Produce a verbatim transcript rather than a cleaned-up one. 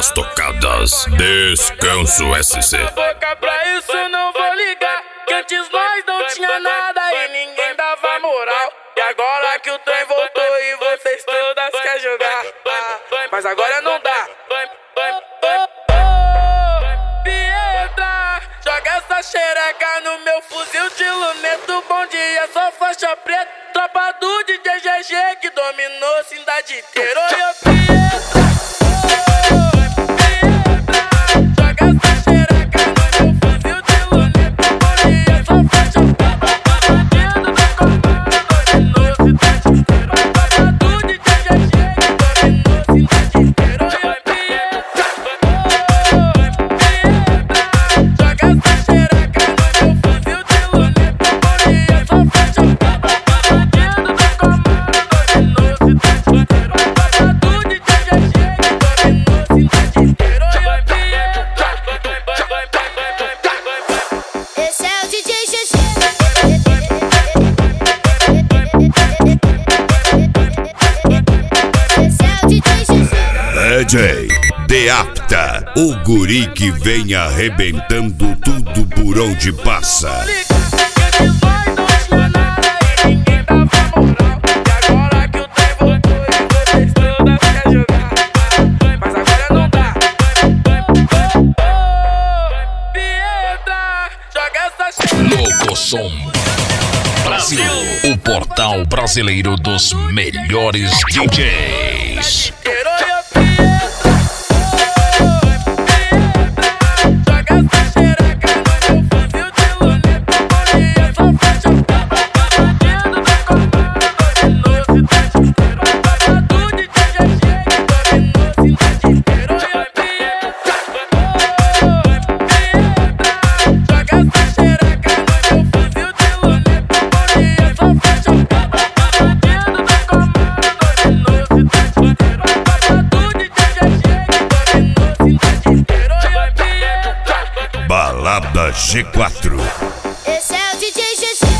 das tocadas. Descanso S C. Boca pra isso não vou ligar, que antes nós não tinha nada e ninguém dava moral. E agora que o trem voltou e vocês todas querem jogar, ah, mas agora não dá. Pietra, joga essa xereca no meu fuzil de luneta. Bom dia, só faixa preta, tropa do D J G G que dominou a cidade inteira. Oi, Pietra. D J Deapta, o guri que vem arrebentando tudo por onde passa. Locosom Brasil, o portal brasileiro dos melhores D Js. Balada G quatro. Esse é o D J G G.